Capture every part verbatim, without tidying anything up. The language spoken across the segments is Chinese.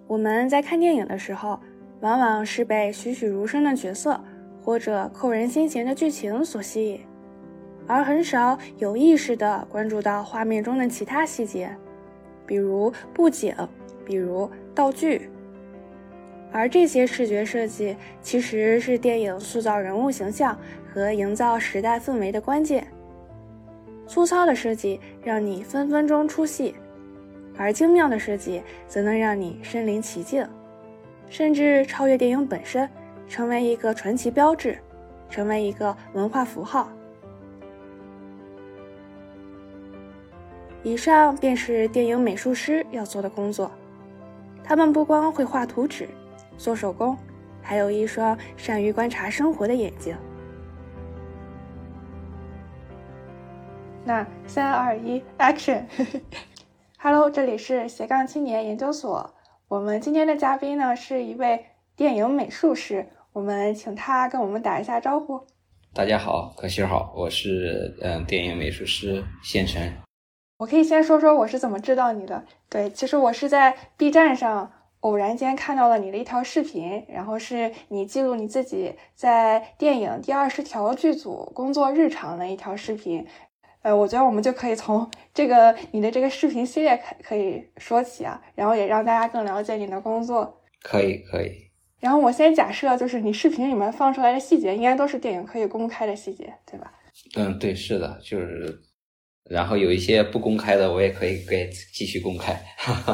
我们在看电影的时候，往往是被栩栩如生的角色或者扣人心弦的剧情所吸引，而很少有意识地关注到画面中的其他细节，比如布景，比如道具。而这些视觉设计其实是电影塑造人物形象和营造时代氛围的关键。粗糙的设计让你分分钟出戏，而精妙的设计则能让你身临其境，甚至超越电影本身，成为一个传奇标志，成为一个文化符号。以上便是电影美术师要做的工作，他们不光会画图纸、做手工，还有一双善于观察生活的眼睛。那三二一 action Hello， 这里是斜杠青年研究所，我们今天的嘉宾呢是一位电影美术师，我们请他跟我们打一下招呼。 大家好，可心好，我是嗯电影美术师谢晨。 我可以先说说我是怎么知道你的。对，其实我是在 B 站上偶然间看到了你的一条视频，然后是你记录你自己在电影第二十条剧组工作日常的一条视频。呃，我觉得我们就可以从这个你的这个视频系列可以说起啊，然后也让大家更了解你的工作。 可以可以。 然后我先假设，就是你视频里面放出来的细节应该都是电影可以公开的细节，对吧？ 嗯，对，是的，就是然后有一些不公开的我也可以给继续公开。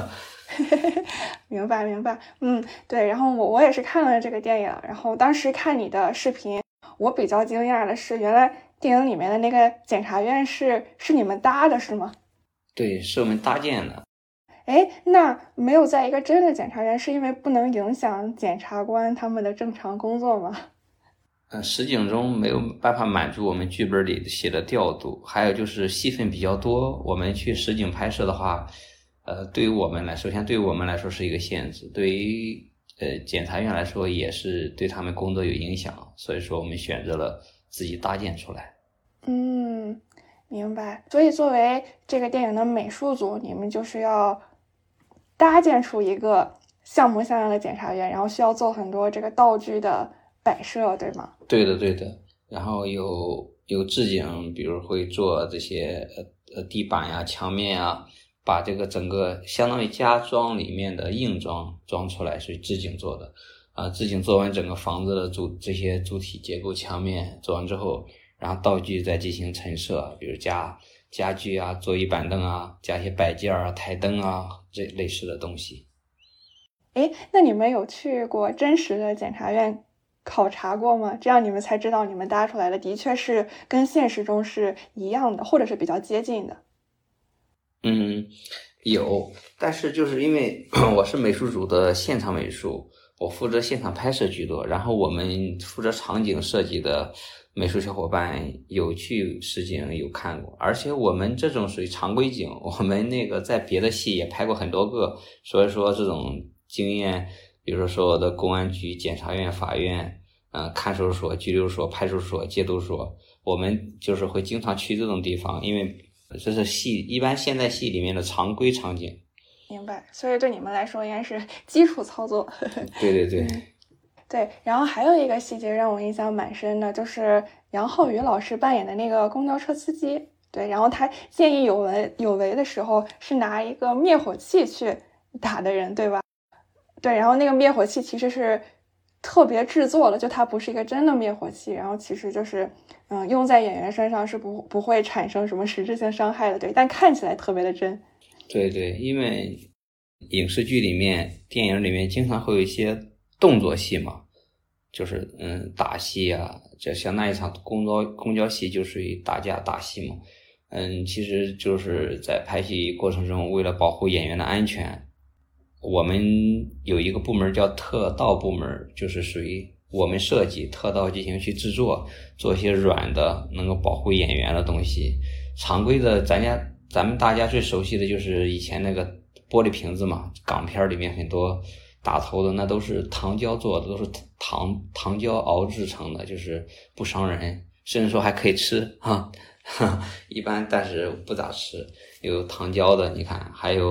明白明白。嗯，对，然后我我也是看了这个电影，然后当时看你的视频，我比较惊讶的是，原来电影里面的那个检察院是是你们搭的是吗？ 对，是我们搭建的。 哎，那没有在一个真的检察院，是因为不能影响检察官他们的正常工作吗？ 嗯，实景中没有办法满足我们剧本里写的调度，还有就是戏份比较多，我们去实景拍摄的话，呃，对于我们来，首先对于我们来说是一个限制，对于呃检察院来说也是对他们工作有影响，所以说我们选择了自己搭建出来。 嗯，明白。所以作为这个电影的美术组，你们就是要搭建出一个像模像样的检察院，然后需要做很多这个道具的摆设，对吗？ 对的对的。然后有有置景，比如会做这些呃呃地板呀、墙面呀，把这个整个相当于家装里面的硬装装出来，是置景做的啊、呃。置景做完整个房子的主这些主体结构、墙面做完之后，然后道具再进行陈设，比如加家具啊、桌椅板凳啊，加一些摆件啊、台灯啊这类似的东西。 诶，那你们有去过真实的检察院考察过吗？这样你们才知道你们搭出来的的确是跟现实中是一样的，或者是比较接近的。 嗯，有，但是就是因为我是美术组的现场美术，我负责现场拍摄居多，然后我们负责场景设计的美术小伙伴有去实景有看过，而且我们这种属于常规景，我们那个在别的戏也拍过很多个，所以说这种经验，比如说我的公安局、检察院、法院、呃看守所、拘留所、派出所、戒毒所，我们就是会经常去这种地方，因为这是戏一般现代戏里面的常规场景。 明白，所以对你们来说应该是基础操作。 对对对、 嗯、对。然后还有一个细节让我印象蛮深的，就是杨浩宇老师扮演的那个公交车司机，对，然后他见义勇为有为的时候是拿一个灭火器去打的人，对吧？对，然后那个灭火器其实是特别制作的，就它不是一个真的灭火器，然后其实就是嗯，用在演员身上是不不会产生什么实质性伤害的，对，但看起来特别的真。 对对，因为影视剧里面、电影里面经常会有一些动作戏嘛，就是嗯打戏啊，这相当于一场公交公交戏就属于打架打戏嘛。嗯，其实就是在拍戏过程中，为了保护演员的安全，我们有一个部门叫特道部门，就是属于我们设计特道进行去制作，做一些软的能够保护演员的东西。常规的咱家咱们大家最熟悉的就是以前那个玻璃瓶子嘛，港片里面很多打头的那都是糖胶做的，都是糖糖胶熬制成的，就是不伤人，甚至说还可以吃哈。一般但是不咋吃。有糖胶的，你看还有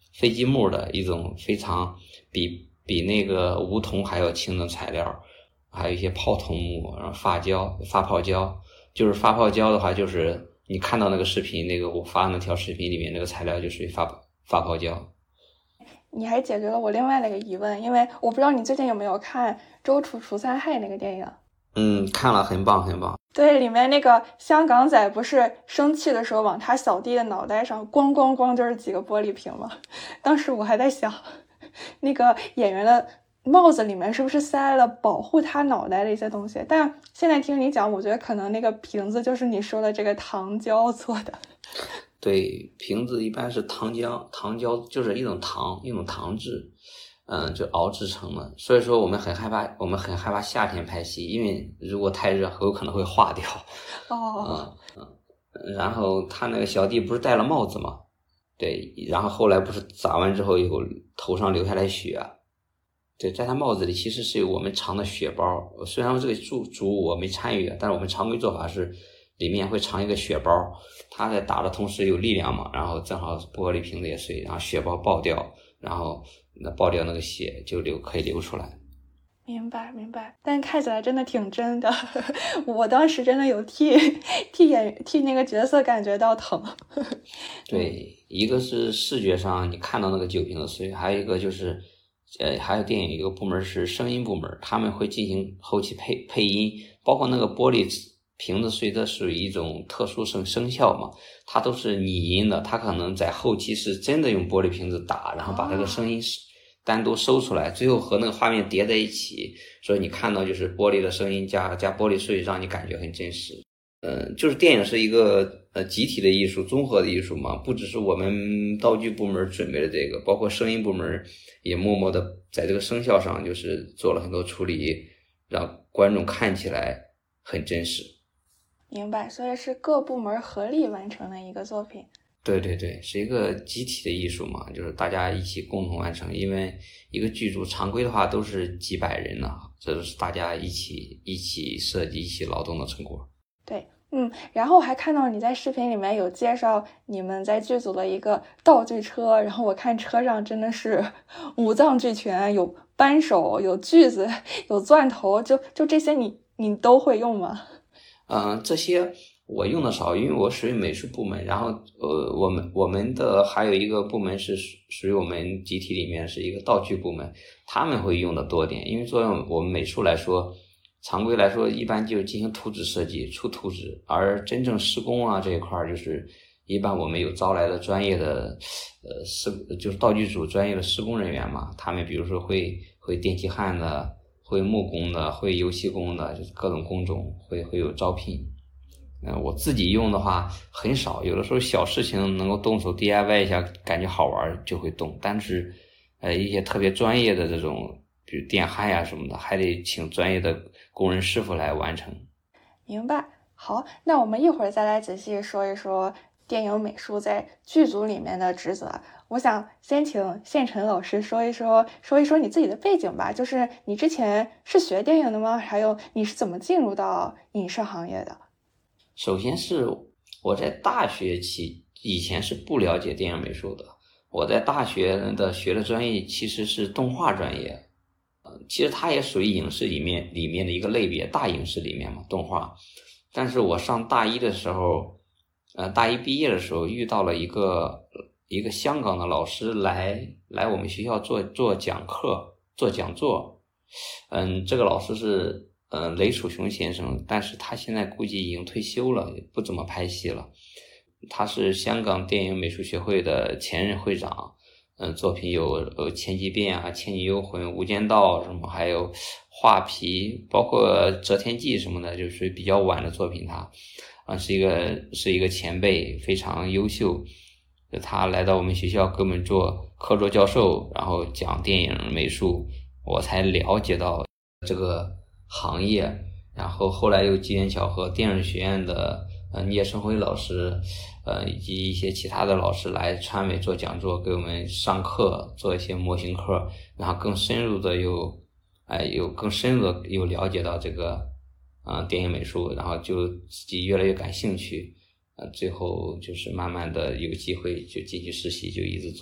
飞机木的一种非常比比那个梧桐还要轻的材料，还有一些泡桐木，然后发胶、发泡胶。就是发泡胶的话，就是你看到那个视频，那个我发那条视频里面那个材料就属于发发泡胶。 你还解决了我另外的一个疑问，因为我不知道你最近有没有看《周处除三害》那个电影。 嗯，看了，很棒很棒。 对，里面那个香港仔不是生气的时候往他小弟的脑袋上咣咣咣就是几个玻璃瓶吗？当时我还在想，那个演员的帽子里面是不是塞了保护他脑袋的一些东西？但现在听你讲，我觉得可能那个瓶子就是你说的这个糖胶做的。 对，瓶子一般是糖浆，糖胶就是一种糖，一种糖质，嗯，就熬制成的。所以说我们很害怕，我们很害怕夏天拍戏，因为如果太热，有可能会化掉。 哦， 嗯嗯，然后他那个小弟不是戴了帽子吗？对，然后后来不是砸完之后有头上流下来血。对，在他帽子里其实是有我们藏的血包，虽然这个主主我没参与，但是我们常规做法是里面会藏一个血包，它在打的同时有力量嘛，然后正好玻璃瓶子也碎，然后血包爆掉，然后那爆掉那个血就流可以流出来。 明白明白，但看起来真的挺真的，我当时真的有替替演替那个角色感觉到疼。 对，一个是视觉上你看到那个酒瓶子碎，还有一个就是呃，还有电影一个部门是声音部门，他们会进行后期配配音，包括那个玻璃瓶子碎，这属于一种特殊声声效嘛，它都是拟音的，它可能在后期是真的用玻璃瓶子打，然后把这个声音单独收出来，最后和那个画面叠在一起，所以你看到就是玻璃的声音加加玻璃碎，让你感觉很真实。嗯，就是电影是一个呃集体的艺术，综合的艺术嘛，不只是我们道具部门准备了这个，包括声音部门也默默的在这个声效上就是做了很多处理，让观众看起来很真实。 明白，所以是各部门合力完成的一个作品。 对对对，是一个集体的艺术嘛，就是大家一起共同完成，因为一个剧组常规的话都是几百人呢，这都是大家一起一起设计一起劳动的成果。 对，嗯，然后我还看到你在视频里面有介绍你们在剧组的一个道具车，然后我看车上真的是五脏俱全，有扳手，有锯子，有钻头，就就这些你你都会用吗？ 嗯，这些我用的少，因为我属于美术部门，然后呃，我们我们的还有一个部门是属于我们集体里面是一个道具部门，他们会用的多点，因为作为我们美术来说，常规来说一般就进行图纸设计出图纸，而真正施工啊这一块就是一般我们有招来的专业的呃施就是道具组专业的施工人员嘛，他们比如说会会电气焊的，会木工的，会油漆工的，就是各种工种会会有招聘。嗯、呃，我自己用的话很少，有的时候小事情能够动手 D I Y 一下，感觉好玩就会动，但是呃一些特别专业的这种，比如电焊呀什么的，还得请专业的工人师傅来完成。 明白。好，那我们一会儿再来仔细说一说电影美术在剧组里面的职责。我想先请宪辰老师说一说说一说你自己的背景吧，就是你之前是学电影的吗？还有你是怎么进入到影视行业的？ 首先是我在大学期以前是不了解电影美术的，我在大学的学的专业其实是动画专业，呃，其实它也属于影视里面里面的一个类别，大影视里面嘛，动画。但是我上大一的时候，呃，大一毕业的时候遇到了一个一个香港的老师来来我们学校做做讲课、做讲座。嗯，这个老师是呃雷楚雄先生，但是他现在估计已经退休了，也不怎么拍戏了。他是香港电影美术学会的前任会长。嗯，作品有呃《千机变》啊，《倩女幽魂》、《无间道》什么，还有《画皮》，包括《遮天记》什么的，就是比较晚的作品他。啊，是一个是一个前辈，非常优秀。他来到我们学校给我们做客座教授，然后讲电影美术，我才了解到这个行业。然后后来又机缘巧合，电影学院的呃聂生辉老师，呃以及一些其他的老师来川美做讲座，给我们上课，做一些模型课，然后更深入的又，哎，有更深入的又了解到这个啊、呃、电影美术，然后就自己越来越感兴趣，呃，最后就是慢慢的有机会就进去实习，就一直做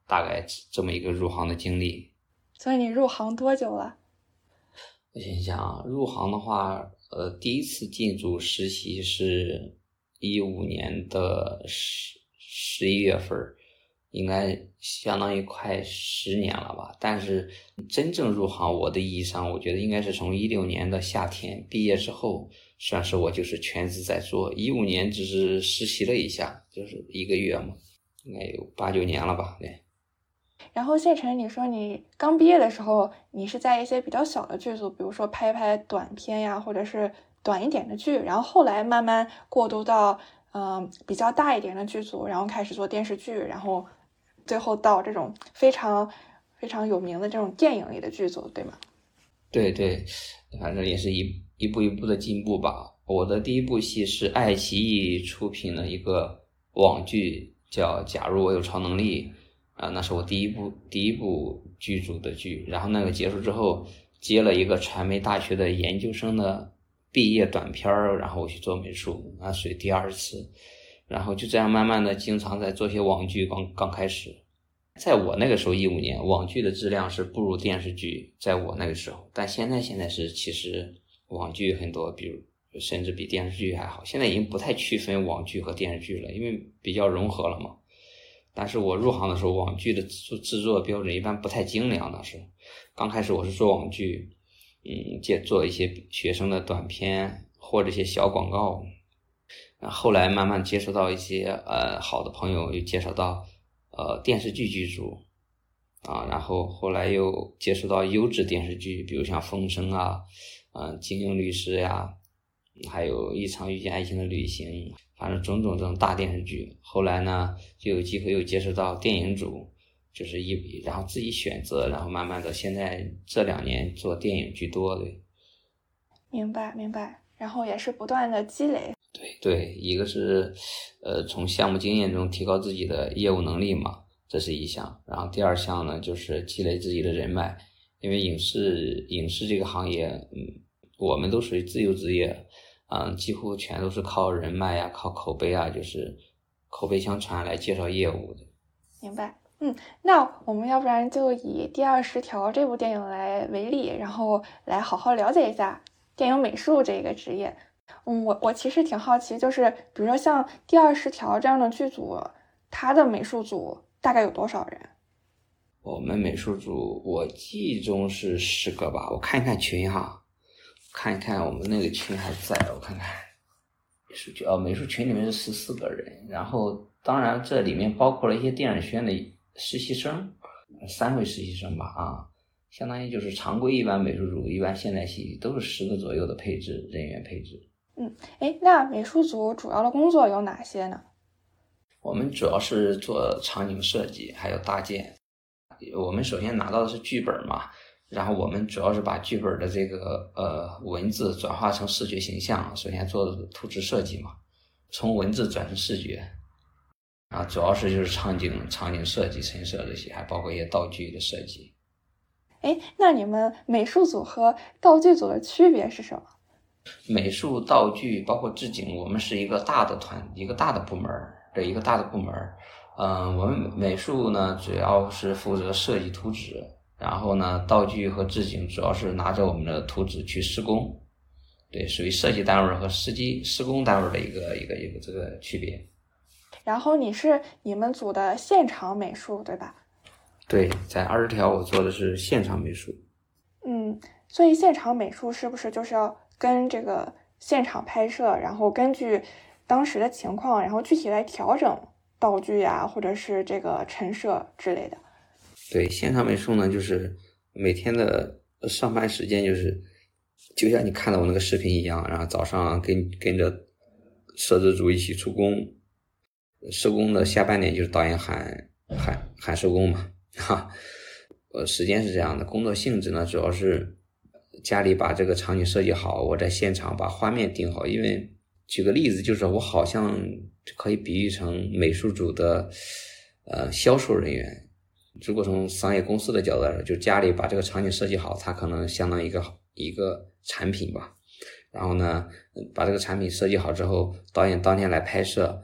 大概这么一个入行的经历。 所以你入行多久了？ 我想想，入行的话，呃，第一次进组实习是一五年的十十一月份，应该相当于快十年了吧。但是真正入行，我的意义上，我觉得应该是从一六年的夏天毕业之后，算是我就是全职在做。一五年只是实习了一下，就是一个月嘛，应该有八九年了吧，对。 然后谢晨，你说你刚毕业的时候，你是在一些比较小的剧组，比如说拍拍短片呀，或者是短一点的剧，然后后来慢慢过渡到嗯、呃、比较大一点的剧组，然后开始做电视剧，然后最后到这种非常非常有名的这种电影里的剧组，对吗？ 对对，反正也是一一步一步的进步吧。我的第一部戏是爱奇艺出品的一个网剧，叫《假如我有超能力》。啊，那是我第一部第一部剧组的剧，然后那个结束之后，接了一个传媒大学的研究生的毕业短片儿，然后我去做美术，啊，属于第二次，然后就这样慢慢的经常在做些网剧，刚刚开始，在我那个时候一五年，网剧的质量是不如电视剧，在我那个时候，但现在现在是其实网剧很多，比如甚至比电视剧还好，现在已经不太区分网剧和电视剧了，因为比较融合了嘛。但是我入行的时候，网剧的制作标准一般不太精良，那是刚开始我是做网剧，嗯，接做一些学生的短片或者一些小广告，然后后来慢慢接触到一些呃好的朋友，又介绍到呃电视剧剧组啊，然后后来又接触到优质电视剧，比如像《风声》啊，嗯、呃，《精英律师》呀，还有一场遇见爱情的旅行。反正种种这种大电视剧，后来呢就有机会又接触到电影组，就是一然后自己选择，然后慢慢的现在这两年做电影居多。对， 明白明白，然后也是不断的积累。 对对，一个是呃从项目经验中提高自己的业务能力嘛，这是一项，然后第二项呢就是积累自己的人脉，因为影视影视这个行业，嗯，我们都属于自由职业。嗯，几乎全都是靠人脉呀、啊，靠口碑啊，就是口碑相传来介绍业务的。 明白，嗯，那我们要不然就以《第二十条》这部电影来为例，然后来好好了解一下电影美术这个职业。嗯，我我其实挺好奇，就是比如说像《第二十条》这样的剧组，它的美术组大概有多少人？ 我们美术组，我记忆中是十个吧，我看一看群哈。看一看我们那个群还在，我看看美术群哦，美术群里面是十四个人，然后当然这里面包括了一些电影学院的实习生，三位实习生吧啊，相当于就是常规一般美术组、一般现代系都是十个左右的配置人员配置。 嗯，哎，那美术组主要的工作有哪些呢？ 我们主要是做场景设计，还有搭建。我们首先拿到的是剧本嘛。然后我们主要是把剧本的这个呃文字转化成视觉形象，首先做的图纸设计嘛，从文字转成视觉，啊，主要是就是场景场景设计、陈设这些，还包括一些道具的设计。 哎，那你们美术组和道具组的区别是什么？ 美术、道具包括置景，我们是一个大的团，一个大的部门的一个大的部门。嗯、呃，我们美术呢主要是负责设计图纸。然后呢，道具和置景主要是拿着我们的图纸去施工，对，属于设计单位和施机施工单位的一个一个一个这个区别。 然后你是你们组的现场美术，对吧？ 对，在二十条我做的是现场美术。 嗯，所以现场美术是不是就是要跟这个现场拍摄，然后根据当时的情况，然后具体来调整道具呀，或者是这个陈设之类的？ 对，现场美术呢，就是每天的上班时间，就是就像你看到我那个视频一样，然后早上跟跟着摄制组一起出工，施工的下半点就是导演喊喊喊收工嘛，哈，呃，时间是这样的，工作性质呢，主要是家里把这个场景设计好，我在现场把画面定好。因为举个例子，就是我好像可以比喻成美术组的呃销售人员。如果从商业公司的角度来说，就家里把这个场景设计好，它可能相当于一个一个产品吧。然后呢，把这个产品设计好之后，导演当天来拍摄，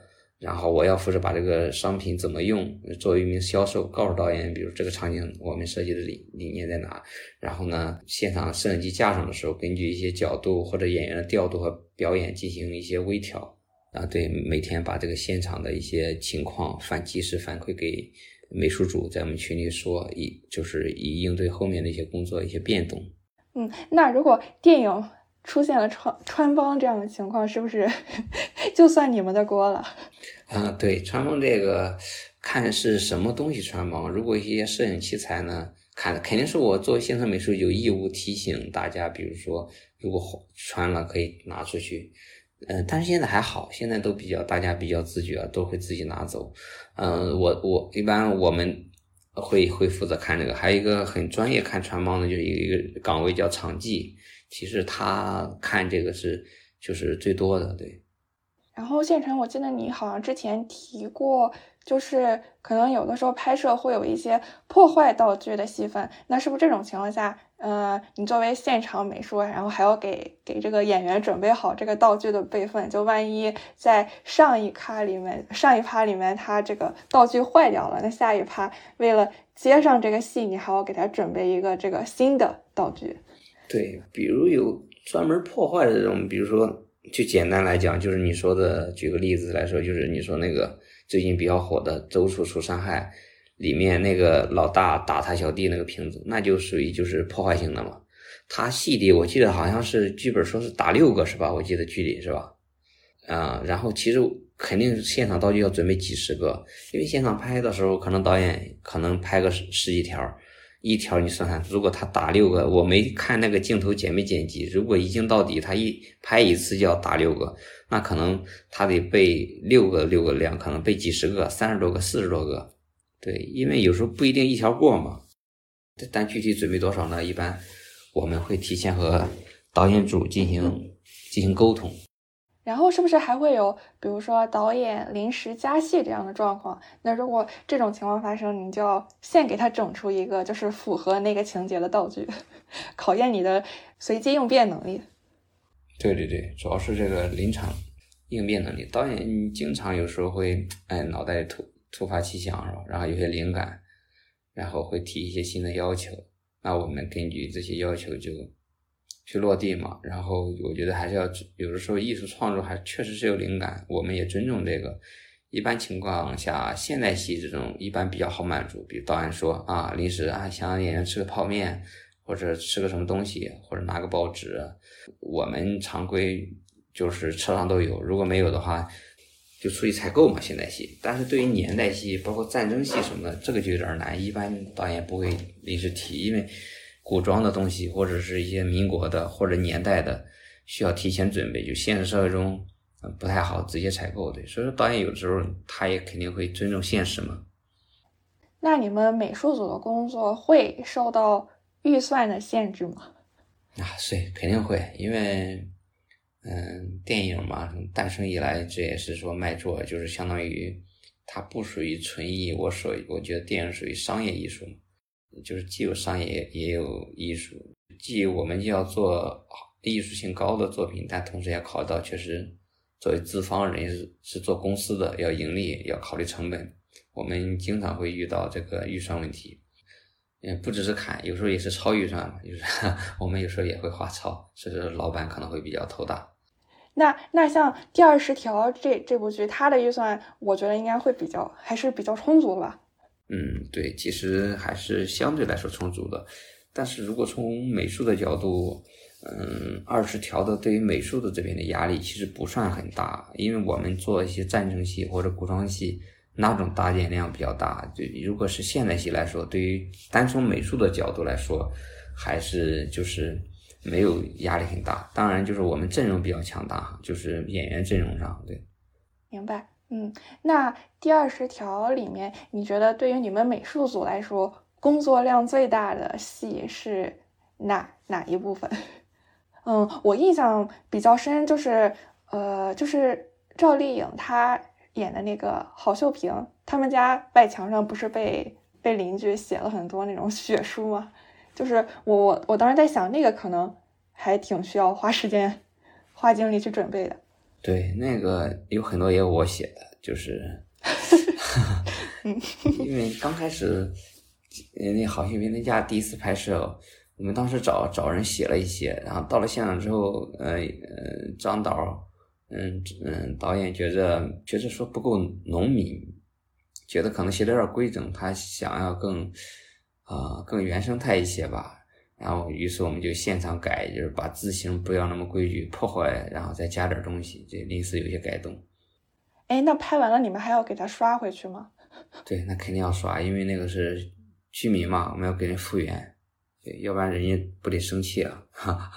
然后我要负责把这个商品怎么用，作为一名销售告诉导演，比如这个场景我们设计的理理念在哪，然后呢现场摄影机架上的时候，根据一些角度或者演员的调度和表演进行一些微调啊，对，每天把这个现场的一些情况反及时反馈给美术组，在我们群里说，以就是以应对后面的一些工作一些变动。 嗯，那如果电影出现了穿穿帮这样的情况，是不是就算你们的锅了？ 啊，对，穿帮这个看是什么东西穿帮。如果一些摄影器材呢，看肯定是我作为现场美术有义务提醒大家，比如说如果穿了可以拿出去。嗯、呃，但是现在还好，现在都比较大家比较自觉，都会自己拿走。嗯、呃，我我一般我们会会负责看这个，还有一个很专业看穿帮的，就是一个岗位叫场记，其实他看这个是就是最多的，对。 然后县城，我记得你好像之前提过，就是可能有的时候拍摄会有一些破坏道具的戏份，那是不是这种情况下，呃，你作为现场美术，然后还要给给这个演员准备好这个道具的备份，就万一在上一咖里面，上一趴里面他这个道具坏掉了，那下一趴为了接上这个戏，你还要给他准备一个这个新的道具。 对，比如有专门破坏的这种，比如说。就简单来讲，就是你说的，举个例子来说，就是你说那个最近比较火的《周处除伤害》里面那个老大打他小弟那个瓶子，那就属于就是破坏性的嘛。他戏里我记得好像是剧本说是打六个是吧？我记得剧里是吧？啊、呃，然后其实肯定现场道具要准备几十个，因为现场拍的时候，可能导演可能拍个十十几条。一条你算算，如果他打六个，我没看那个镜头剪没剪辑，如果一镜到底他一拍一次就要打六个，那可能他得备六个六个量，可能备几十个，三十多个，四十多个。对，因为有时候不一定一条过嘛。但具体准备多少呢？一般我们会提前和导演组进行进行沟通。 然后是不是还会有比如说导演临时加戏这样的状况？那如果这种情况发生，你就要现给他整出一个就是符合那个情节的道具，考验你的随机应变能力。 对对对，主要是这个临场应变能力。导演经常有时候会哎脑袋突突发奇想是吧，然后有些灵感，然后会提一些新的要求，那我们根据这些要求就去落地嘛。然后我觉得还是要有的时候艺术创作还确实是有灵感，我们也尊重这个。一般情况下现代戏这种一般比较好满足，比如导演说啊临时啊想让演员吃个泡面或者吃个什么东西或者拿个报纸，我们常规就是车上都有，如果没有的话就出去采购嘛现代戏。但是对于年代戏包括战争戏什么的，这个就有点难，一般导演不会临时提，因为古装的东西或者是一些民国的或者年代的需要提前准备，就现实社会中不太好直接采购的，所以说导演有时候他也肯定会尊重现实嘛。 那你们美术组的工作会受到预算的限制吗？ 啊，是肯定会，因为嗯，电影嘛诞生以来，这也是说卖座，就是相当于它不属于纯艺，我所我觉得电影属于商业艺术，就是既有商业也有艺术，既我们要做艺术性高的作品，但同时也考虑到确实作为资方人是是做公司的，要盈利，要考虑成本，我们经常会遇到这个预算问题。嗯，不只是砍，有时候也是超预算嘛，就是我们有时候也会花超，所以说老板可能会比较头大。 那那像第二十条这这部剧，它的预算我觉得应该会比较还是比较充足的吧？ 嗯，对，其实还是相对来说充足的。但是如果从美术的角度，嗯，二十条的对于美术的这边的压力其实不算很大，因为我们做一些战争戏或者古装戏，那种搭建量比较大。就如果是现代戏来说，对于单从美术的角度来说，还是就是没有压力很大。当然，就是我们阵容比较强大，就是演员阵容上，对。 明白。嗯，那第二十条里面，你觉得对于你们美术组来说，工作量最大的戏是哪哪一部分？嗯，我印象比较深，就是呃，就是赵丽颖她演的那个郝秀萍，他们家外墙上不是被被邻居写了很多那种血书吗？就是我我我当时在想，那个可能还挺需要花时间、花精力去准备的。 对，那个有很多也有我写的， 就是因为刚开始那好戏评家第一次拍摄，我们当时找找人写了一些，然后到了现场之后，呃呃，张导，嗯嗯，导演觉着觉着说不够浓密，觉得可能写的有点规整，他想要更啊、呃、更原生态一些吧。然后于是我们就现场改，就是把字形不要那么规矩，破坏，然后再加点东西，这临时有些改动。 哎，那拍完了你们还要给它刷回去吗？ 对，那肯定要刷，因为那个是居民嘛，我们要给人复原，对，要不然人家不得生气啊。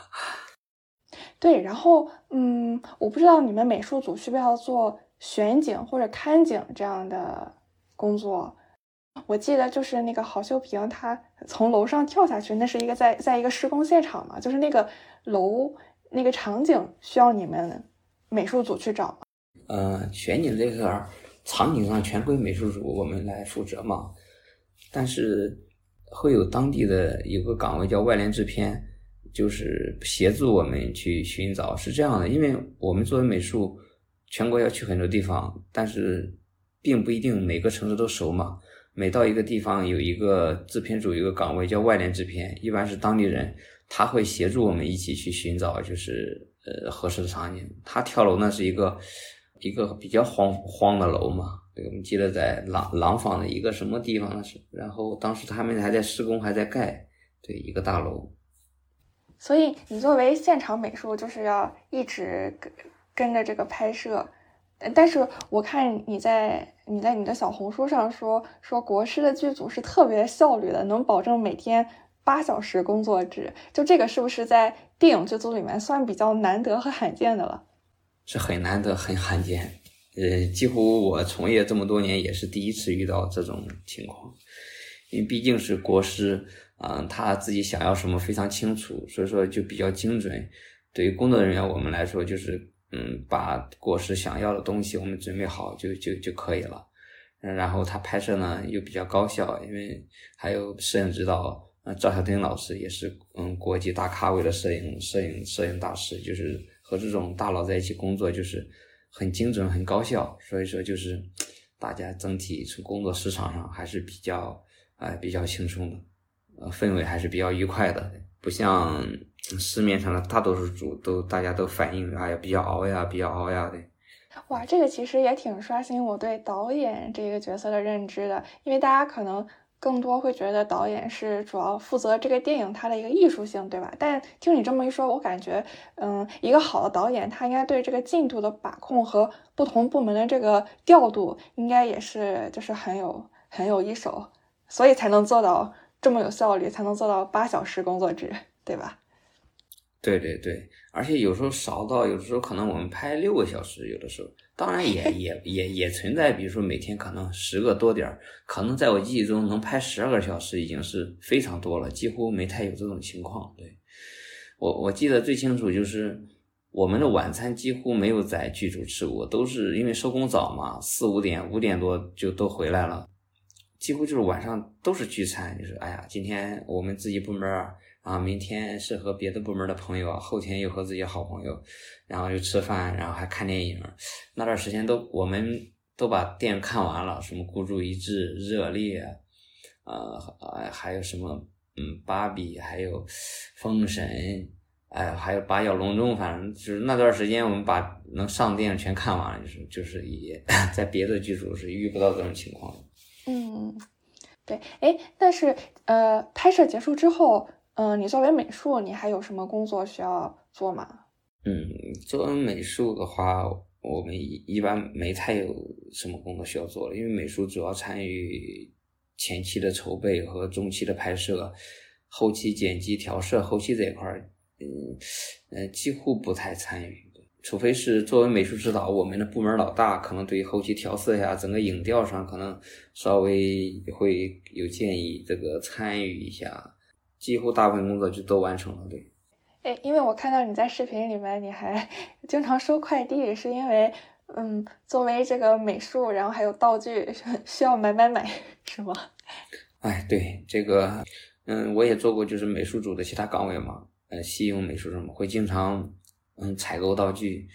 对，然后嗯，我不知道你们美术组需不需要做选景或者看景这样的工作。我记得就是那个郝秀萍他从楼上跳下去，那是一个在在一个施工现场嘛，就是那个楼那个场景需要你们美术组去找吗？ 呃，选景这个场景上全归美术组我们来负责嘛，但是会有当地的有个岗位叫外联制片，就是协助我们去寻找。是这样的，因为我们作为美术全国要去很多地方，但是并不一定每个城市都熟嘛。每到一个地方有一个制片组有一个岗位叫外联制片，一般是当地人，他会协助我们一起去寻找就是呃合适的场景。他跳楼那是一个一个比较荒荒的楼嘛，对，我们记得在廊廊坊的一个什么地方是，然后当时他们还在施工还在盖，对，一个大楼。 所以你作为现场美术就是要一直跟跟着这个拍摄。但是我看你在你在你的小红书上说说国师的剧组是特别效率的，能保证每天八小时工作制，就这个是不是在电影剧组里面算比较难得和罕见的了？ 是很难得很罕见，呃，几乎我从业这么多年也是第一次遇到这种情况，因为毕竟是国师，嗯、呃，他自己想要什么非常清楚，所以说就比较精准。对于工作人员我们来说就是嗯，把国师想要的东西我们准备好就就就可以了。嗯，然后他拍摄呢又比较高效，因为还有摄影指导，呃，赵小丁老师也是嗯国际大咖位的摄影摄影摄影大师，就是和这种大佬在一起工作就是很精准很高效，所以说就是大家整体从工作时长上还是比较呃比较轻松的，呃氛围还是比较愉快的，不像市面上的大多数组都大家都反映哎呀比较熬呀比较熬呀的。 哇，这个其实也挺刷新我对导演这个角色的认知的，因为大家可能更多会觉得导演是主要负责这个电影它的一个艺术性，对吧？但听你这么一说，我感觉嗯，一个好的导演他应该对这个进度的把控和不同部门的这个调度应该也是就是很有很有一手，所以才能做到这么有效率，才能做到八小时工作制，对吧？ 对对对，而且有时候少到有时候可能我们拍六个小时，有的时候当然也也也也存在，比如说每天可能十个多点，可能在我记忆中能拍十二个小时已经是非常多了，几乎没太有这种情况。对，我我记得最清楚就是我们的晚餐几乎没有在剧组吃过，都是因为收工早嘛，四五点五点多就都回来了，几乎就是晚上都是聚餐，就是哎呀今天我们自己部门啊啊，明天是和别的部门的朋友啊，后天又和自己好朋友，然后就吃饭，然后还看电影。那段时间都我们都把电影看完了，什么孤注一掷、热烈，呃，还有什么嗯芭比，还有封神，哎，还有八角笼中，反正就是那段时间我们把能上电影全看完了，就是就是也在别的剧组是遇不到这种情况。 嗯，对，哎，但是呃，拍摄结束之后。嗯、呃，你作为美术，你还有什么工作需要做吗？ 嗯，作为美术的话，我们一一般没太有什么工作需要做了，因为美术主要参与前期的筹备和中期的拍摄，后期剪辑、调色、后期这一块，嗯呃，几乎不太参与。除非是作为美术指导，我们的部门老大可能对于后期调色呀，整个影调上可能稍微会有建议，这个参与一下。几乎大部分工作就都完成了，对。 哎，因为我看到你在视频里面，你还经常收快递，是因为，嗯，作为这个美术，然后还有道具，需要买买买，是吗？ 哎，对，这个，嗯，我也做过，就是美术组的其他岗位嘛，呃，西用美术什么，会经常，嗯，采购道具，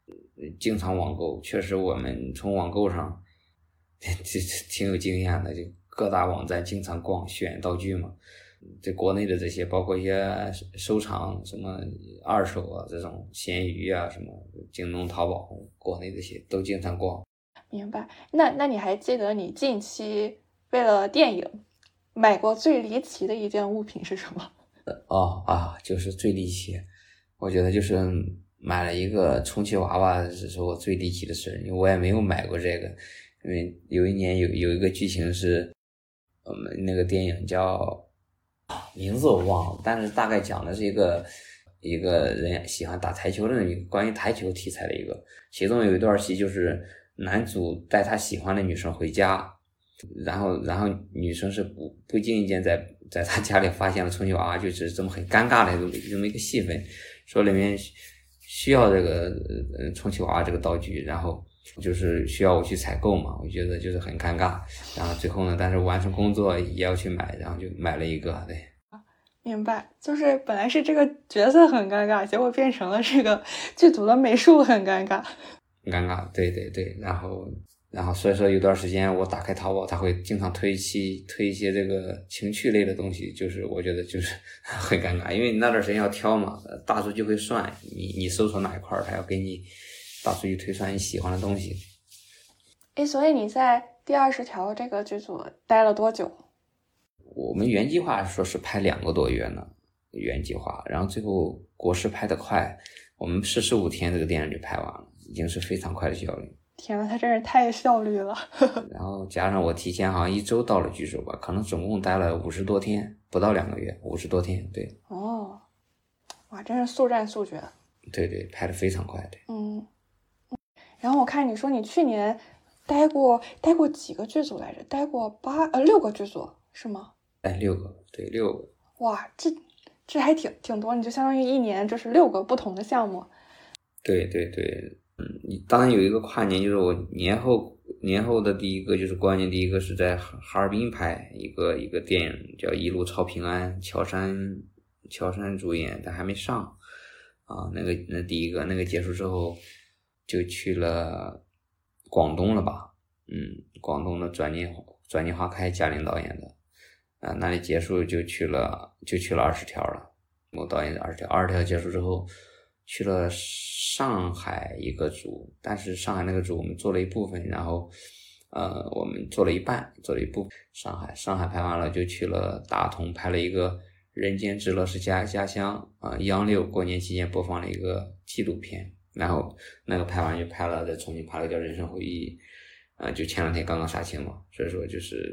经常网购，确实我们从网购上这挺有经验的，就各大网站经常逛选道具嘛。这国内的这些，包括一些收藏什么二手啊，这种闲鱼啊，什么京东、淘宝，国内这些都经常逛。 明白。那那你还记得你近期为了电影买过最离奇的一件物品是什么？ 哦啊，就是最离奇，我觉得就是买了一个充气娃娃，这是我最离奇的事，因为我也没有买过这个。因为有一年有有一个剧情是，我们那个电影叫名字我忘了，但是大概讲的是一个一个人喜欢打台球的一个关于台球题材的一个，其中有一段戏就是男主带他喜欢的女生回家，然后然后女生是不不经意间在在他家里发现了充气娃娃，就是这么很尴尬的这么一个戏份，说里面需要这个呃充气娃娃这个道具，然后就是需要我去采购嘛，我觉得就是很尴尬，然后最后呢，但是完成工作也要去买，然后就买了一个。对， 明白，就是本来是这个角色很尴尬，结果变成了这个剧组的美术很尴尬。 很尴尬，对对对，然后然后所以说有段时间我打开淘宝，他会经常推期推一些这个情趣类的东西，就是我觉得就是很尴尬，因为你那段时间要挑嘛，大数据会算你你搜索哪一块，他要给你大数据推算你喜欢的东西。 诶，所以你在第二十条这个剧组待了多久？ 我们原计划说是拍两个多月呢，原计划，然后最后国师拍得快，我们四十五天这个电影就拍完了，已经是非常快的效率。 天呐，他真是太效率了。 然后加上我提前好像一周到了剧组吧，可能总共待了五十多天，不到两个月，五十多天。对， 哦，哇，真是速战速决。 对对，拍得非常快。对， 嗯。然后我看你说你去年待过待过几个剧组来着？待过八呃六个剧组是吗？ 哎，六个，对，六个。 哇，这这还挺挺多，你就相当于一年就是六个不同的项目。 对对对，嗯，你当然有一个跨年，就是我年后年后的第一个就是过完年第一个是在哈哈尔滨拍一个一个电影叫《一路超平安》，乔杉乔杉主演，但还没上啊。那个那第一个那个结束之后，就去了广东了吧？嗯，广东的转念转念花开，贾玲导演的。啊，那里结束就去了，就去了二十条了。我导演的二十条，二十条结束之后，去了上海一个组，但是上海那个组我们做了一部分，然后，呃，我们做了一半，做了一部分。上海，上海拍完了就去了大同，拍了一个《人间之乐是家家乡》啊，央六过年期间播放了一个纪录片，然后那个拍完就拍了，在重庆拍了个叫《人生回忆》，啊，就前两天刚刚杀青嘛，所以说就是。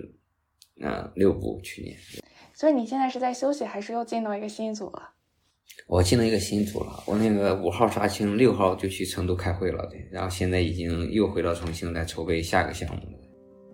嗯，六部去年。 所以你现在是在休息，还是又进到一个新组了？ 我进了一个新组了，我那个五号杀青，六号就去成都开会了，对，然后现在已经又回到重庆来筹备下个项目了。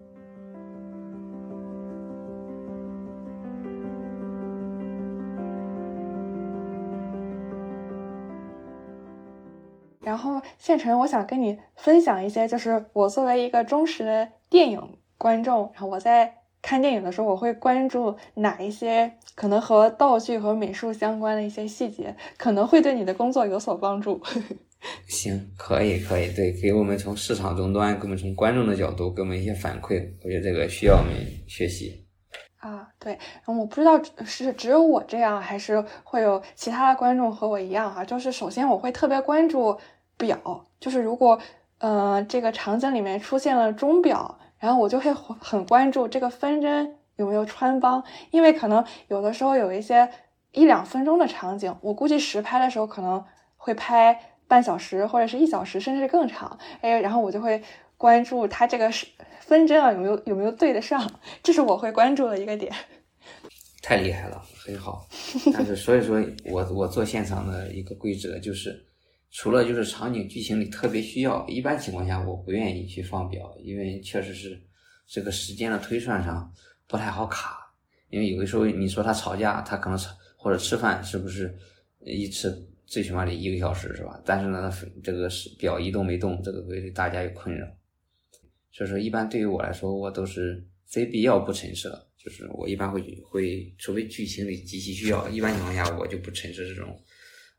然后县城，我想跟你分享一些，就是我作为一个忠实的电影观众，然后我在看电影的时候，我会关注哪一些可能和道具和美术相关的一些细节，可能会对你的工作有所帮助。 行，可以可以，对，给我们从市场终端，给我们从观众的角度，给我们一些反馈，我觉得这个需要我们学习。 啊，对，然后我不知道是只有我这样，还是会有其他的观众和我一样哈。就是首先我会特别关注表，就是如果呃这个场景里面出现了钟表。然后我就会很关注这个分针有没有穿帮，因为可能有的时候有一些一两分钟的场景，我估计实拍的时候可能会拍半小时或者是一小时，甚至更长。哎，然后我就会关注它这个分针啊有没有有没有对得上，这是我会关注的一个点。 太厉害了，很好。但是所以说我我做现场的一个规则就是。除了就是场景剧情里特别需要，一般情况下我不愿意去放表，因为确实是这个时间的推算上不太好卡。因为有的时候你说他吵架，他可能或者吃饭，是不是一吃最起码得一个小时是吧？但是呢，这个表一动没动，这个会对大家有困扰。所以说，一般对于我来说，我都是非必要不陈设，就是我一般会会，除非剧情里极其需要，一般情况下我就不陈设这种。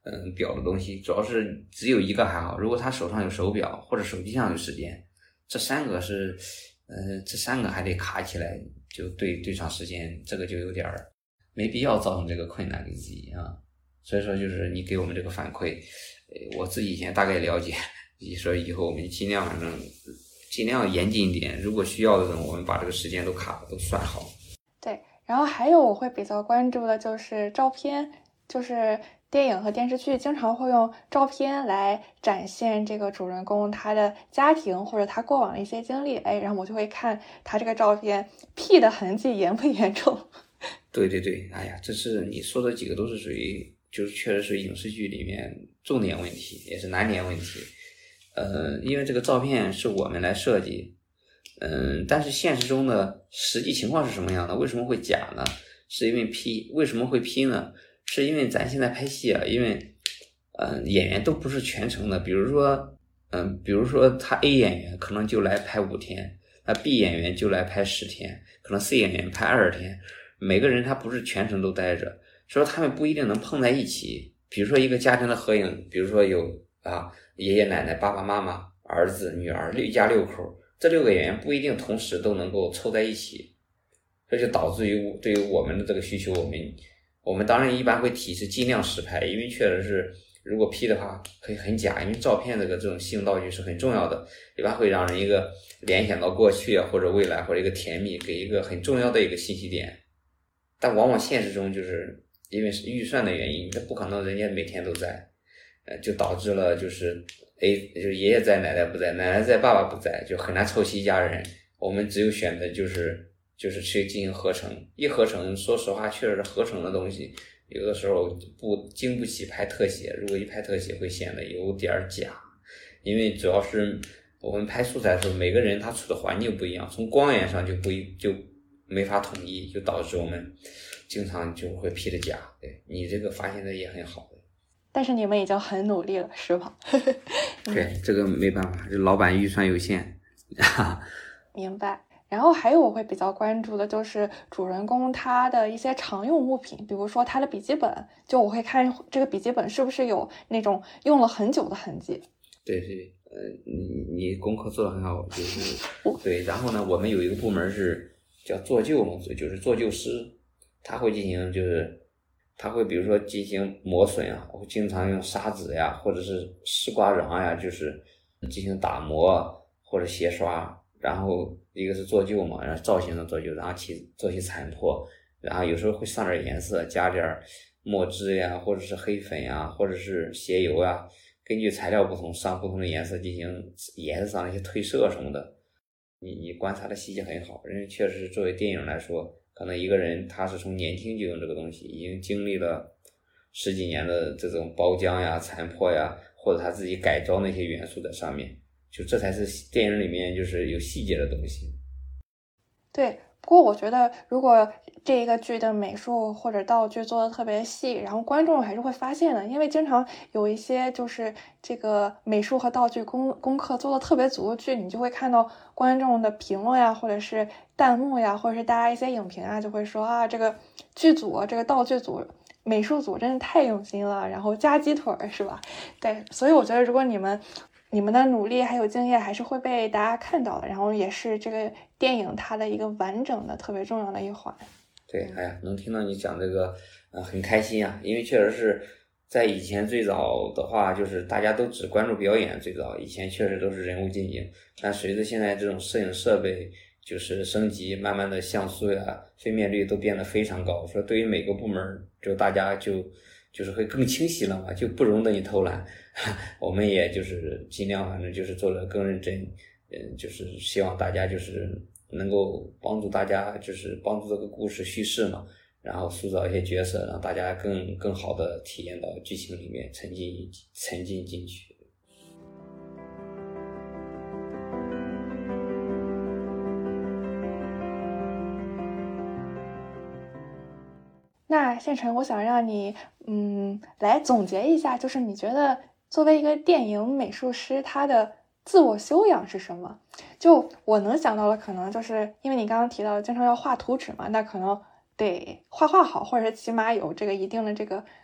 嗯表的东西，主要是只有一个还好，如果他手上有手表或者手机上有时间，这三个是呃这三个还得卡起来就对对上时间，这个就有点没必要造成这个困难给自己啊。所以说就是你给我们这个反馈，呃我自己以前大概了解，你说以后我们尽量反正尽量严谨一点，如果需要的人我们把这个时间都卡都算好。 对，然后还有我会比较关注的就是照片，就是电影和电视剧经常会用照片来展现这个主人公他的家庭或者他过往的一些经历，哎，然后我就会看他这个照片 P 的痕迹严不严重。 对对对，哎呀，这是你说的几个都是属于就是确实是影视剧里面重点问题，也是难点问题。呃，因为这个照片是我们来设计，嗯，但是现实中的实际情况是什么样的？为什么会假呢？是因为 P， 为什么会 P 呢？是因为咱现在拍戏啊，因为嗯、呃、演员都不是全程的，比如说嗯，比如说他 A 演员可能就来拍五天，那 B 演员就来拍十天，可能 C 演员拍二十天，每个人他不是全程都待着，所以说他们不一定能碰在一起。比如说一个家庭的合影，比如说有啊爷爷奶奶、爸爸妈妈、儿子、女儿，一家六口，这六个演员不一定同时都能够凑在一起，这就导致于对于我们的这个需求，我们我们当然一般会提示尽量实拍，因为确实是如果 P 的话会很假，因为照片这个这种性道具是很重要的，一般会让人一个联想到过去啊或者未来或者一个甜蜜，给一个很重要的一个信息点。但往往现实中就是因为是预算的原因，这不可能人家每天都在，呃，就导致了就是哎，就是爷爷在奶奶不在，奶奶在爸爸不在，就很难凑齐一家人。我们只有选择就是就是去进行合成，一合成说实话确实是合成的东西有的时候不经不起拍特写，如果一拍特写会显得有点假，因为主要是我们拍素材的时候每个人他处的环境不一样，从光源上就不一就没法统一，就导致我们经常就会 P 的假。对，你这个发现的也很好的， 但是你们已经很努力了，是吧？ 对，这个没办法，这老板预算有限。 明白。然后还有我会比较关注的就是主人公他的一些常用物品，比如说他的笔记本，就我会看这个笔记本是不是有那种用了很久的痕迹。 对对，呃，你你功课做得很好，就是对。然后呢，我们有一个部门是叫做旧嘛，就是做旧师，他会进行就是他会比如说进行磨损啊，会经常用砂纸呀，或者是丝瓜瓤呀，就是进行打磨或者鞋刷。然后一个是做旧嘛，然后造型的做旧，然后去做些残破，然后有时候会上点颜色，加点墨汁呀，或者是黑粉呀，或者是鞋油呀，根据材料不同上不同的颜色进行颜色上的一些褪色什么的。你你观察的细节很好，因为确实作为电影来说，可能一个人他是从年轻就用这个东西，已经经历了十几年的这种包浆呀、残破呀，或者他自己改装那些元素在上面。就这才是电影里面就是有细节的东西。 对，不过我觉得如果这一个剧的美术或者道具做的特别细，然后观众还是会发现的，因为经常有一些就是这个美术和道具功功课做的特别足的剧，你就会看到观众的评论呀，或者是弹幕呀，或者是大家一些影评啊，就会说啊，这个剧组这个道具组美术组真是太用心了，然后加鸡腿是吧？对，所以我觉得如果你们你们的努力还有敬业还是会被大家看到的，然后也是这个电影它的一个完整的特别重要的一环。 对，哎呀，能听到你讲这个，呃，很开心啊，因为确实是在以前最早的话，就是大家都只关注表演，最早以前确实都是人物近景，但随着现在这种摄影设备就是升级，慢慢的像素呀、分辨率都变得非常高，说对于每个部门就大家就就是会更清晰了嘛，就不容得你偷懒。我们也就是尽量反正就是做得更认真，嗯，就是希望大家就是能够帮助大家，就是帮助这个故事叙事嘛，然后塑造一些角色，让大家更更好的体验到剧情里面，沉浸沉浸进去。 那县城，我想让你嗯来总结一下，就是你觉得作为一个电影美术师，他的自我修养是什么？就我能想到的，可能就是因为你刚刚提到经常要画图纸嘛，那可能得画画好，或者是起码有这个一定的这个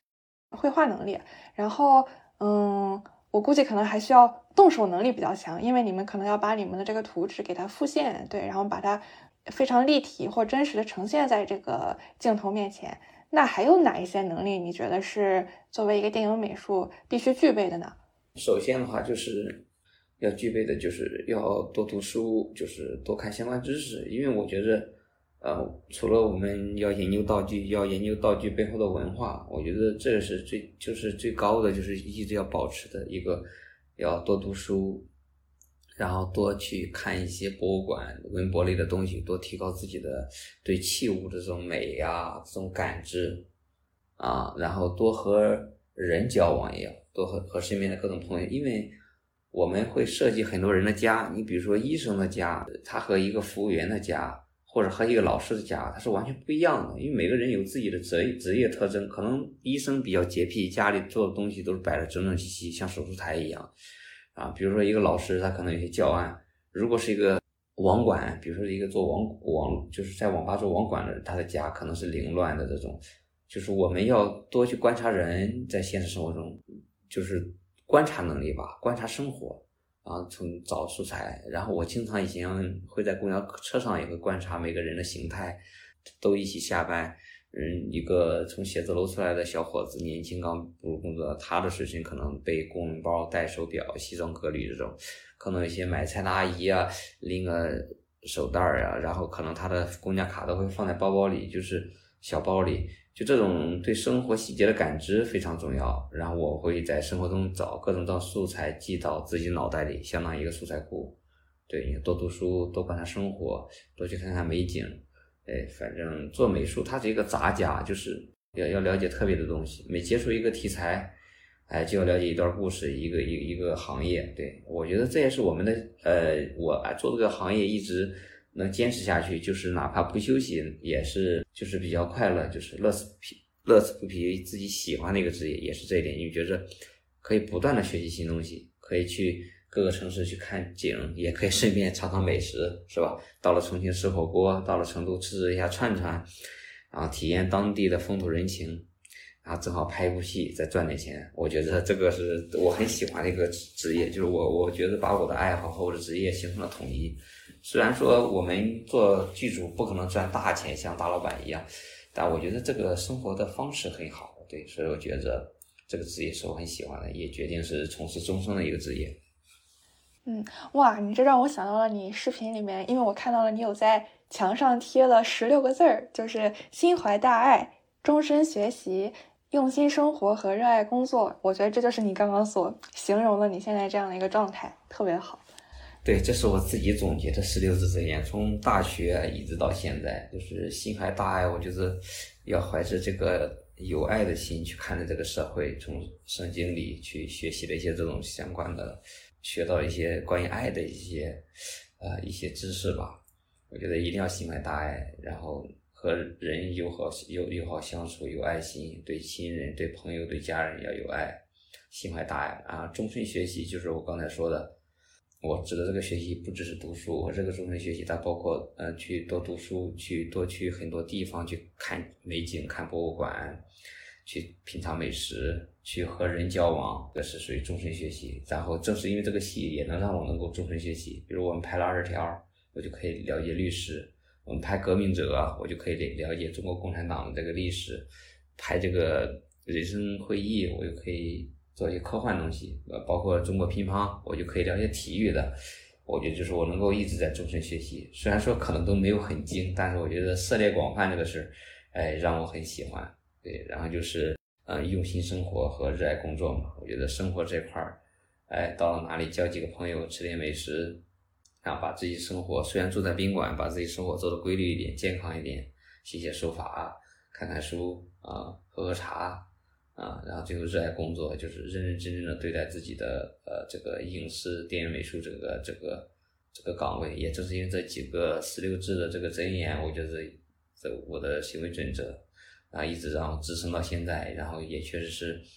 绘画能力，然后嗯，我估计可能还需要动手能力比较强，因为你们可能要把你们的这个图纸给它复现，对，然后把它非常立体或真实的呈现在这个镜头面前。那还有哪一些能力你觉得是作为一个电影美术必须具备的呢？ 首先的话就是要具备的就是要多读书，就是多看相关知识，因为我觉得呃，除了我们要研究道具，要研究道具背后的文化，我觉得这是最就是最高的，就是一直要保持的一个，要多读书，然后多去看一些博物馆文博类的东西，多提高自己的对器物的这种美啊，这种感知啊，然后多和人交往也要多和和身边的各种朋友，因为我们会设计很多人的家，你比如说医生的家，他和一个服务员的家，或者和一个老师的家，它是完全不一样的，因为每个人有自己的职业职业特征，可能医生比较洁癖，家里做的东西都是摆得整整齐齐，像手术台一样啊。比如说一个老师，他可能有些教案，如果是一个网管，比如说一个做网网就是在网吧做网管的人，他的家可能是凌乱的这种，就是我们要多去观察人在现实生活中，就是观察能力吧，观察生活。啊，从找素材，然后我经常以前会在公交车上也会观察每个人的形态，都一起下班。嗯，一个从写字楼出来的小伙子，年轻刚步入工作，他的随身可能背公文包、带手表、西装革履这种，可能有些买菜的阿姨啊，拎个手袋啊，然后可能他的公交卡都会放在包包里，就是小包里。就这种对生活细节的感知非常重要，然后我会在生活中找各种各样素材记到自己脑袋里，相当于一个素材库。对，多读书，多观察生活，多去看看美景。哎，反正做美术它是一个杂家，就是要要了解特别的东西，每接触一个题材，哎，就要了解一段故事，一个一个一个行业。对，我觉得这也是我们的呃，我做这个行业一直能坚持下去，就是哪怕不休息也是就是比较快乐，就是乐此疲乐此不疲，自己喜欢的一个职业，也是这一点，因为觉着可以不断的学习新东西，可以去各个城市去看景，也可以顺便尝尝美食，是吧？到了重庆吃火锅，到了成都吃一下串串，然后体验当地的风土人情，然后正好拍一部戏再赚点钱。我觉得这个是我很喜欢的一个职业，就是我我觉得把我的爱好和我的职业形成了统一。虽然说我们做剧组不可能赚大钱，像大老板一样，但我觉得这个生活的方式很好，对，所以我觉得这个职业是我很喜欢的，也决定是从事终生的一个职业。 嗯，哇，你这让我想到了你视频里面，因为我看到了你有在墙上贴了十六个字儿，就是心怀大爱，终身学习，用心生活和热爱工作。我觉得这就是你刚刚所形容的你现在这样的一个状态，特别好。 对，这是我自己总结的十六字真言，从大学一直到现在，就是心怀大爱。我觉得要怀着这个有爱的心去看待这个社会，从圣经里去学习了一些这种相关的，学到一些关于爱的一些呃一些知识吧。我觉得一定要心怀大爱，然后和人友好友友好相处，有爱心，对亲人、对朋友、对家人要有爱，心怀大爱啊！终身学习就是我刚才说的。我指的这个学习不只是读书，我这个终身学习它包括呃去多读书，去多去很多地方去看美景，看博物馆，去品尝美食，去和人交往，这是属于终身学习。然后正是因为这个戏也能让我能够终身学习，比如我们拍了二十条，我就可以了解历史；我们拍革命者，我就可以了解中国共产党的这个历史；拍这个人生会议，我就可以做一些科幻东西，呃，包括中国乒乓，我就可以了解体育的。我觉得就是我能够一直在终身学习，虽然说可能都没有很精，但是我觉得涉猎广泛这个事，哎，让我很喜欢。对，然后就是呃用心生活和热爱工作嘛。我觉得生活这块儿，哎，到了哪里交几个朋友，吃点美食，然后把自己生活虽然住在宾馆，把自己生活做得规律一点，健康一点，写写手法，看看书啊，喝喝茶。啊，然后最后热爱工作，就是认认真真的对待自己的呃这个影视、电影美术这个这个这个岗位。也正是因为这几个十六字的这个箴言，我觉得这我的行为准则啊，一直让我支撑到现在。然后也确实是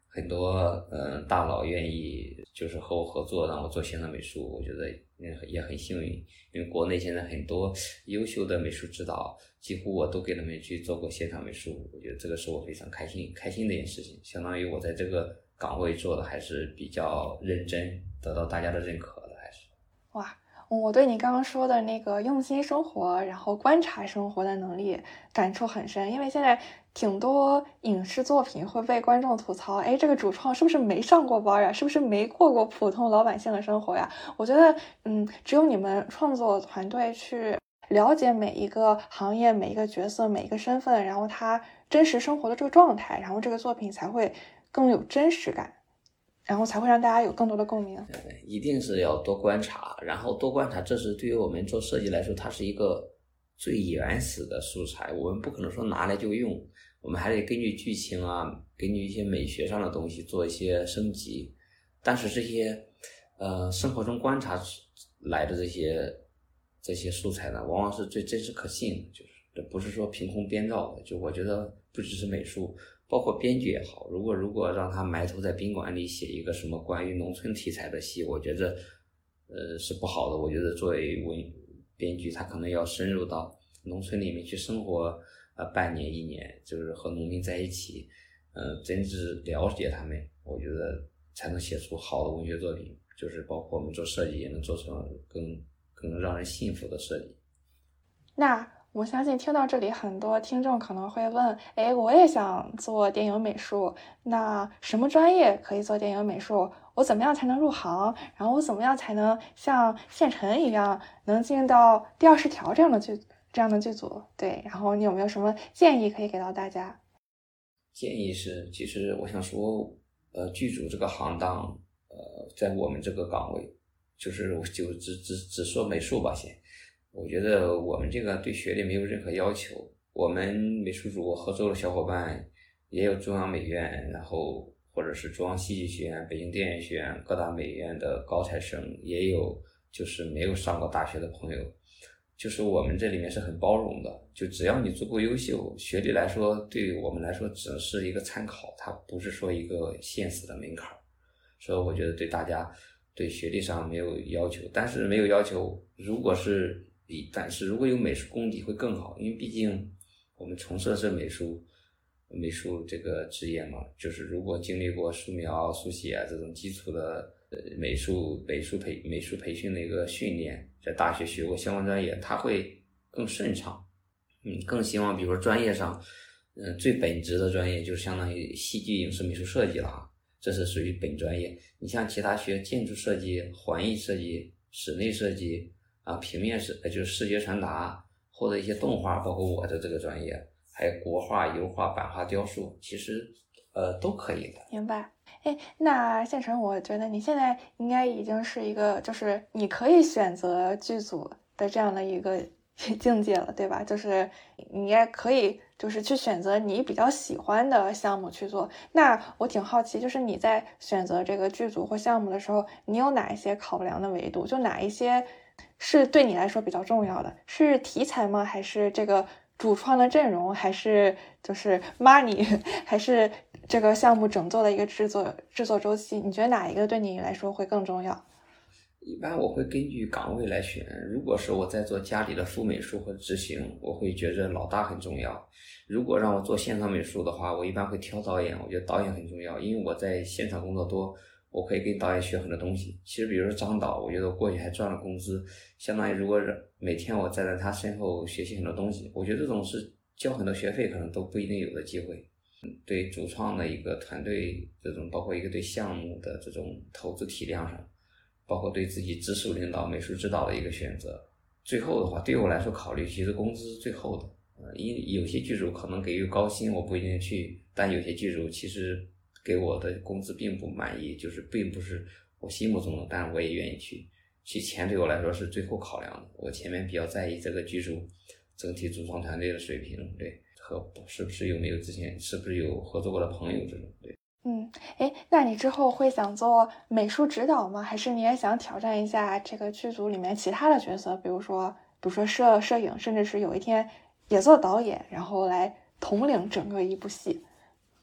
很多嗯、呃、大佬愿意就是和我合作，让我做现场美术，我觉得也很幸运，因为国内现在很多优秀的美术指导，几乎我都给他们去做过现场美术，我觉得这个是我非常开心开心的一件事情，相当于我在这个岗位做的还是比较认真，得到大家的认可的，还是。 哇，我对你刚刚说的那个用心生活，然后观察生活的能力感触很深，因为现在挺多影视作品会被观众吐槽，哎，这个主创是不是没上过班呀？是不是没过过普通老百姓的生活呀？我觉得，嗯，只有你们创作团队去了解每一个行业、每一个角色、每一个身份，然后他真实生活的这个状态，然后这个作品才会更有真实感，然后才会让大家有更多的共鸣。 一定是要多观察，然后多观察，这是对于我们做设计来说，它是一个最原始的素材，我们不可能说拿来就用，我们还得根据剧情啊，根据一些美学上的东西做一些升级。但是这些呃生活中观察来的这些这些素材呢，往往是最真实可信的，就是这不是说凭空编造的。就我觉得不只是美术，包括编剧也好，如果如果让他埋头在宾馆里写一个什么关于农村题材的戏，我觉得呃是不好的。我觉得作为文编剧，他可能要深入到农村里面去生活呃半年一年，就是和农民在一起，呃真正了解他们，我觉得才能写出好的文学作品，就是包括我们做设计也能做成更更让人信服的设计。 那我相信听到这里，很多听众可能会问，哎，我也想做电影美术，那什么专业可以做电影美术？我怎么样才能入行？然后我怎么样才能像县城一样能进到第二十条这样的剧这样的剧组？对，然后你有没有什么建议可以给到大家？ 建议是，其实我想说，呃，剧组这个行当，呃，在我们这个岗位，就是就只只只说美术吧，先。我觉得我们这个对学历没有任何要求，我们美术组合作的小伙伴也有中央美院，然后或者是中央戏剧学院、北京电影学院各大美院的高材生，也有就是没有上过大学的朋友，就是我们这里面是很包容的，就只要你足够优秀，学历来说对于我们来说只是一个参考，它不是说一个现实的门槛，所以我觉得对大家对学历上没有要求，但是没有要求，如果是但是如果有美术功底会更好，因为毕竟我们从事的是美术美术这个职业嘛，就是如果经历过素描、速写啊这种基础的呃美术美术培美术培训的一个训练，在大学学过相关专业，它会更顺畅。嗯，更希望比如说专业上，嗯、呃，最本质的专业就是相当于戏剧影视美术设计了哈，这是属于本专业。你像其他学建筑设计、环艺设计、室内设计。啊，平面视就是视觉传达，或者一些动画，包括我的这个专业，还有国画、油画、版画、雕塑，其实呃都可以的。 明白。哎，那县城，我觉得你现在应该已经是一个，就是你可以选择剧组的这样的一个境界了，对吧？就是你也可以，就是去选择你比较喜欢的项目去做。那我挺好奇，就是你在选择这个剧组或项目的时候，你有哪一些考量的维度？就哪一些是对你来说比较重要的？是题材吗？还是这个主创的阵容？还是就是 money？ 还是这个项目整座的一个制作制作周期？你觉得哪一个对你来说会更重要？ 一般我会根据岗位来选，如果是我在做家里的副美术或执行，我会觉着老大很重要。如果让我做现场美术的话，我一般会挑导演，我觉得导演很重要，因为我在现场工作多，我可以跟导演学很多东西。其实比如说张导，我觉得我过去还赚了工资，相当于如果每天我站在他身后学习很多东西，我觉得这种是交很多学费可能都不一定有的机会。对主创的一个团队这种，包括一个对项目的这种投资体量上，包括对自己直属领导美术指导的一个选择，最后的话对我来说考虑其实工资是最后的。呃，因为有些剧组可能给予高薪我不一定去，但有些剧组其实给我的工资并不满意，就是并不是我心目中的，但我也愿意去。其实钱对我来说是最后考量的，我前面比较在意这个剧组整体主创团队的水平，对，和是不是有没有之前是不是有合作过的朋友这种，对。 嗯，哎，那你之后会想做美术指导吗？还是你也想挑战一下这个剧组里面其他的角色，比如说，比如说摄摄影，甚至是有一天也做导演，然后来统领整个一部戏？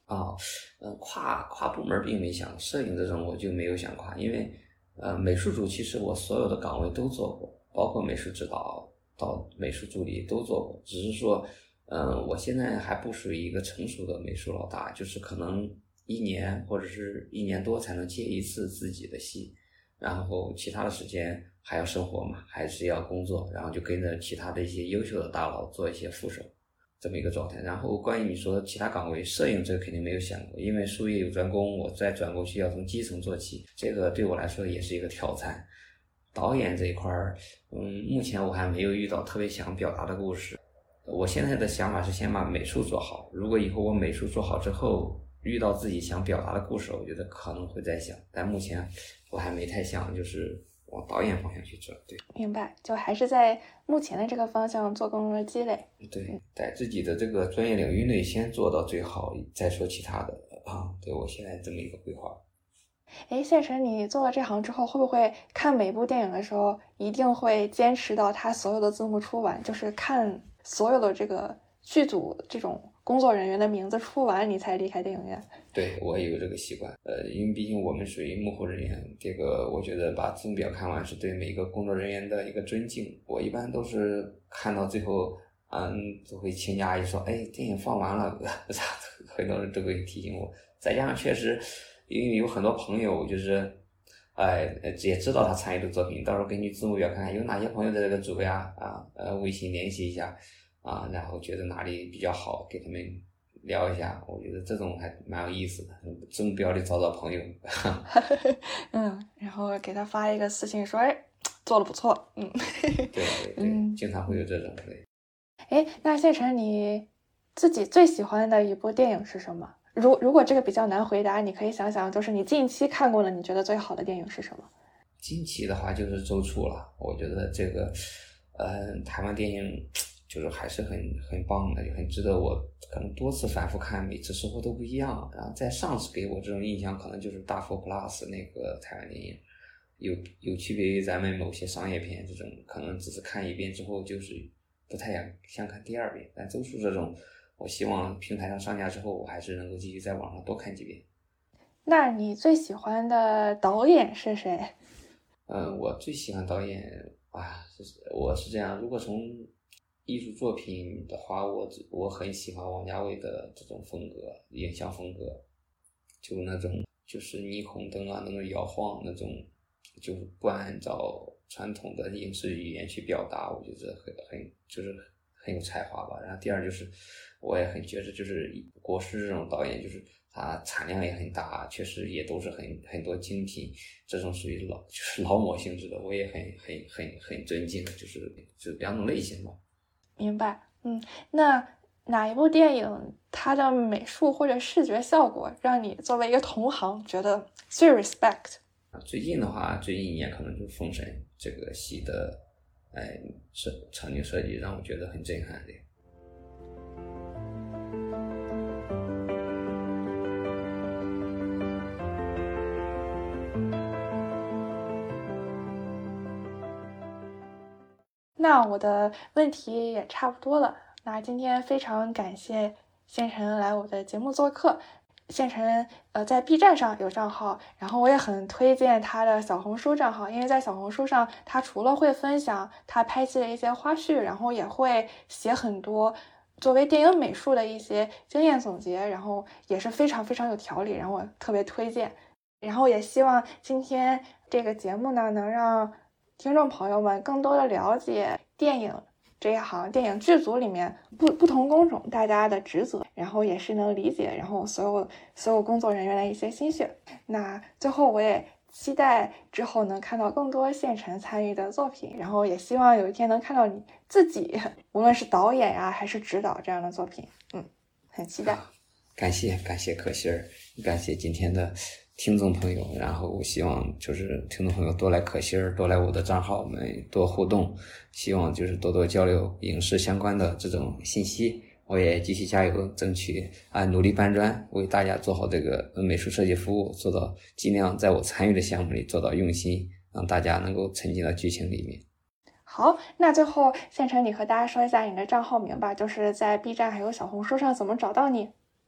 啊，呃，跨跨部门并没想，摄影这种我就没有想跨，因为呃，美术组其实我所有的岗位都做过，包括美术指导到美术助理都做过，只是说，嗯、呃，我现在还不属于一个成熟的美术老大，就是可能一年或者是一年多才能接一次自己的戏，然后其他的时间还要生活嘛，还是要工作，然后就跟着其他的一些优秀的大佬做一些副手。这么一个状态。然后关于你说其他岗位，摄影这个肯定没有想过，因为术业有专攻，我再转过去要从基层做起，这个对我来说也是一个挑战。导演这一块儿，嗯，目前我还没有遇到特别想表达的故事。我现在的想法是先把美术做好，如果以后我美术做好之后，遇到自己想表达的故事，我觉得可能会再想，但目前我还没太想，就是往导演方向去做。对， 明白，就还是在目前的这个方向做更多的积累。 对，在自己的这个专业领域内先做到最好，再说其他的啊。对，我现在这么一个规划。 哎，谢晨，你做了这行之后，会不会看每部电影的时候，一定会坚持到它所有的字幕出完，就是看所有的这个剧组这种工作人员的名字出完，你才离开电影院？ 对，我也有这个习惯，呃，因为毕竟我们属于幕后人员，这个我觉得把字幕表看完是对每个工作人员的一个尊敬。我一般都是看到最后，嗯，都会请假一说，哎，电影放完了，啥的，很多人都会提醒我。再加上确实，因为有很多朋友就是，哎、呃，也知道他参与的作品，到时候根据字幕表看看有哪些朋友在这个组呀，啊，呃，微信联系一下，啊，然后觉得哪里比较好，给他们聊一下，我觉得这种还蛮有意思的，字幕表里找找朋友。 嗯，然后给他发一个私信说，哎，做的不错，嗯， 对对对， 嗯， 经常会有这种对。 哎，那谢晨，你自己最喜欢的一部电影是什么？如如果这个比较难回答，你可以想想，就是你近期看过的，你觉得最好的电影是什么？ 近期的话就是周处了，我觉得这个，呃，台湾电影就是还是很很棒的，也很值得我可能多次反复看，每次收获都不一样。然后在上次给我这种印象，可能就是大佛 Plus 那个台湾电影，有有区别于咱们某些商业片这种，可能只是看一遍之后就是不太想想看第二遍。但周处这种，我希望平台上上架之后，我还是能够继续在网上多看几遍。 那你最喜欢的导演是谁？ 嗯，我最喜欢导演啊，是我是这样，如果从艺术作品的话，我我很喜欢王家卫的这种风格，影像风格，就那种就是霓虹灯啊，那种摇晃，那种就是不按照传统的影视语言去表达，我觉得很很就是很有才华吧。然后第二就是，我也很觉得就是国师这种导演，就是他产量也很大，确实也都是很很多精品，这种属于劳就是劳模性质的，我也很很很很尊敬，就是就两种类型吧。 明白，嗯，那哪一部电影它的美术或者视觉效果让你作为一个同行觉得最 respect？ 最近的话，最近一年可能就是《封神》这个戏的，哎，设场景设计让我觉得很震撼的。 那我的问题也差不多了。那今天非常感谢谢晨来我的节目做客。谢晨呃在 B 站上有账号，然后我也很推荐他的小红书账号，因为在小红书上他除了会分享他拍戏的一些花絮，然后也会写很多作为电影美术的一些经验总结，然后也是非常非常有条理，然后我特别推荐。然后也希望今天这个节目呢能让听众朋友们更多的了解电影这一行，电影剧组里面不不同工种大家的职责，然后也是能理解，然后所有所有工作人员的一些心血。那最后我也期待之后能看到更多谢晨参与的作品，然后也希望有一天能看到你自己，无论是导演呀、啊、还是指导这样的作品。嗯，很期待。 啊、感谢感谢可心儿，感谢今天的听众朋友，然后我希望就是听众朋友多来可心儿，多来我的账号，我们多互动，希望就是多多交流影视相关的这种信息。我也继续加油，争取啊努力搬砖，为大家做好这个美术设计服务，做到尽量在我参与的项目里做到用心，让大家能够沉浸到剧情里面。 好，那最后谢晨你和大家说一下你的账号名吧，就是在 B 站还有小红书上怎么找到你。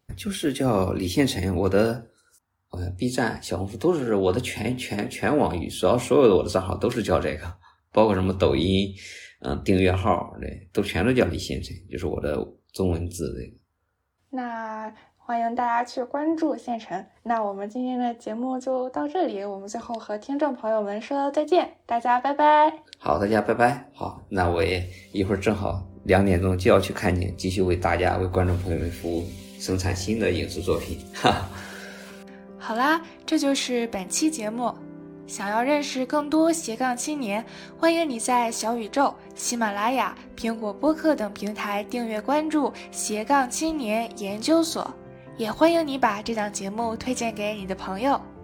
就是叫李现成，我的呃 B 站、小红书都是我的全全全网域，主要所有的我的账号都是叫这个，包括什么抖音，嗯、呃，订阅号，对，都全都叫李现成，就是我的中文字这个。 那欢迎大家去关注现成。那我们今天的节目就到这里，我们最后和听众朋友们说再见，大家拜拜。 好，大家拜拜。好，那我也一会儿正好两点钟就要去看见，继续为大家为观众朋友们服务，生产新的影视作品。哈。 好啦，这就是本期节目。想要认识更多斜杠青年，欢迎你在小宇宙、喜马拉雅、苹果播客等平台订阅关注斜杠青年研究所，也欢迎你把这档节目推荐给你的朋友。